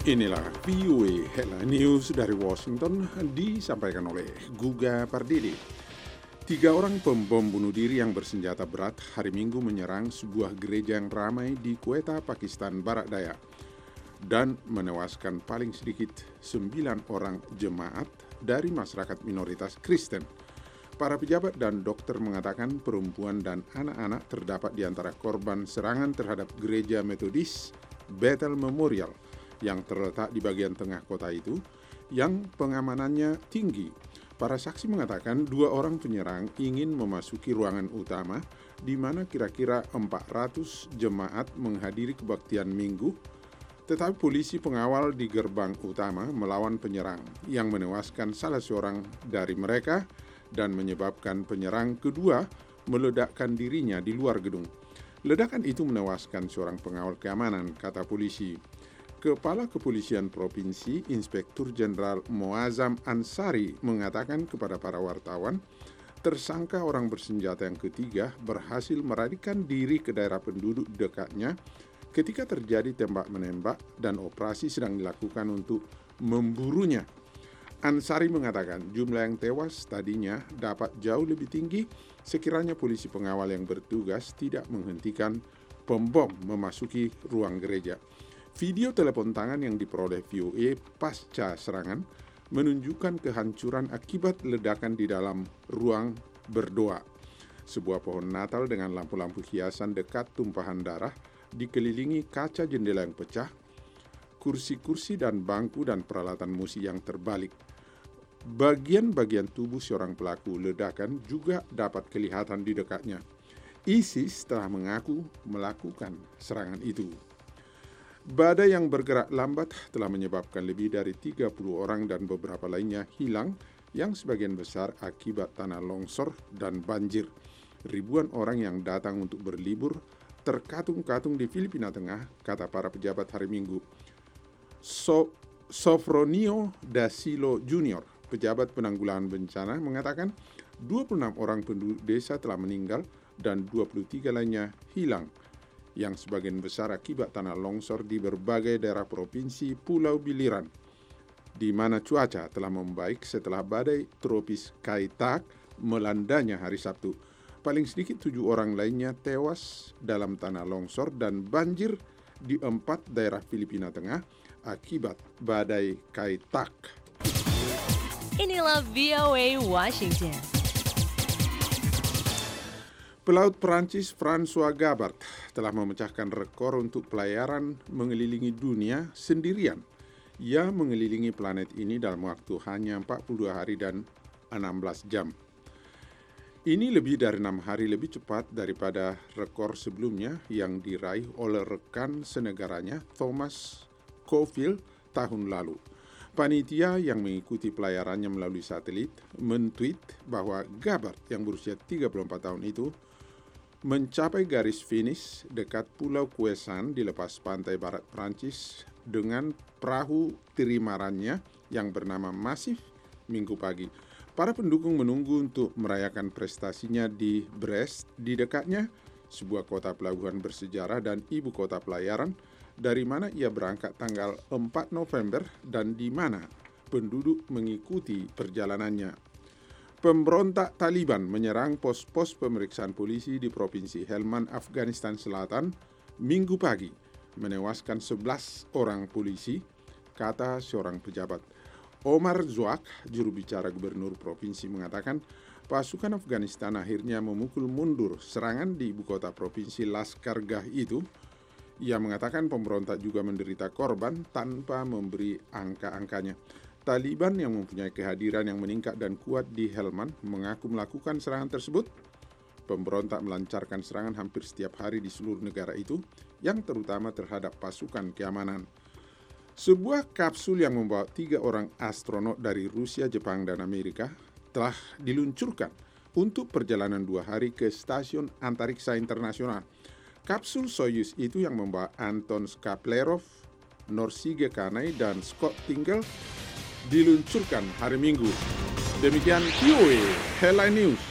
Inilah VOA Headline News dari Washington disampaikan oleh Guga Pardidi. 3 orang pembom bunuh diri yang bersenjata berat hari Minggu menyerang sebuah gereja yang ramai di Quetta, Pakistan Barat Daya dan menewaskan paling sedikit 9 orang jemaat dari masyarakat minoritas Kristen. Para pejabat dan dokter mengatakan perempuan dan anak-anak terdapat di antara korban serangan terhadap gereja Metodis Bethel Memorial yang terletak di bagian tengah kota itu, yang pengamanannya tinggi. Para saksi mengatakan 2 orang penyerang ingin memasuki ruangan utama di mana kira-kira 400 jemaat menghadiri kebaktian minggu, tetapi polisi pengawal di gerbang utama melawan penyerang yang menewaskan salah seorang dari mereka dan menyebabkan penyerang kedua meledakkan dirinya di luar gedung. Ledakan itu menewaskan seorang pengawal keamanan, kata polisi. Kepala Kepolisian Provinsi, Inspektur Jenderal Moazzam Ansari mengatakan kepada para wartawan, tersangka orang bersenjata yang ketiga berhasil melarikan diri ke daerah penduduk dekatnya ketika terjadi tembak-menembak dan operasi sedang dilakukan untuk memburunya. Ansari mengatakan jumlah yang tewas tadinya dapat jauh lebih tinggi sekiranya polisi pengawal yang bertugas tidak menghentikan pembom memasuki ruang gereja. Video telepon tangan yang diperoleh VOA pasca serangan menunjukkan kehancuran akibat ledakan di dalam ruang berdoa. Sebuah pohon Natal dengan lampu-lampu hiasan dekat tumpahan darah dikelilingi kaca jendela yang pecah, kursi-kursi dan bangku dan peralatan musik yang terbalik. Bagian-bagian tubuh seorang pelaku ledakan juga dapat kelihatan di dekatnya. ISIS telah mengaku melakukan serangan itu. Badai yang bergerak lambat telah menyebabkan lebih dari 30 orang dan beberapa lainnya hilang, yang sebagian besar akibat tanah longsor dan banjir. Ribuan orang yang datang untuk berlibur terkatung-katung di Filipina Tengah, kata para pejabat hari Minggu. Sofronio da Silo Jr., pejabat penanggulangan bencana, mengatakan 26 orang penduduk desa telah meninggal dan 23 lainnya hilang, yang sebagian besar akibat tanah longsor di berbagai daerah provinsi Pulau Biliran, di mana cuaca telah membaik setelah badai tropis Kai-Tak melandanya hari Sabtu. Paling sedikit 7 orang lainnya tewas dalam tanah longsor dan banjir di 4 daerah Filipina Tengah akibat badai Kai-Tak. Inilah VOA Washington. Pelaut Prancis François Gabart telah memecahkan rekor untuk pelayaran mengelilingi dunia sendirian. Ia mengelilingi planet ini dalam waktu hanya 42 hari dan 16 jam. Ini lebih dari 6 hari lebih cepat daripada rekor sebelumnya yang diraih oleh rekan senegaranya Thomas Caulfield tahun lalu. Panitia yang mengikuti pelayarannya melalui satelit men-tweet bahwa Gabart yang berusia 34 tahun itu mencapai garis finish dekat Pulau Kuesan di lepas pantai barat Prancis dengan perahu trimarannya yang bernama Massif Minggu pagi. Para pendukung menunggu untuk merayakan prestasinya di Brest di dekatnya, sebuah kota pelabuhan bersejarah dan ibu kota pelayaran, dari mana ia berangkat tanggal 4 November dan di mana penduduk mengikuti perjalanannya. Pemberontak Taliban menyerang pos-pos pemeriksaan polisi di Provinsi Helmand, Afghanistan Selatan, Minggu pagi, menewaskan 11 orang polisi, kata seorang pejabat. Omar Zouak, juru bicara gubernur provinsi, mengatakan pasukan Afghanistan akhirnya memukul mundur serangan di ibu kota provinsi Laskargah itu. Ia mengatakan pemberontak juga menderita korban tanpa memberi angka-angkanya. Taliban yang mempunyai kehadiran yang meningkat dan kuat di Helmand mengaku melakukan serangan tersebut. Pemberontak melancarkan serangan hampir setiap hari di seluruh negara itu, yang terutama terhadap pasukan keamanan. Sebuah kapsul yang membawa 3 orang astronot dari Rusia, Jepang, dan Amerika telah diluncurkan untuk perjalanan 2 hari ke Stasiun Antariksa Internasional. Kapsul Soyuz itu yang membawa Anton Skaplerov, Norsige Kanai, dan Scott Tingle diluncurkan hari Minggu. Demikian VOA Headline News.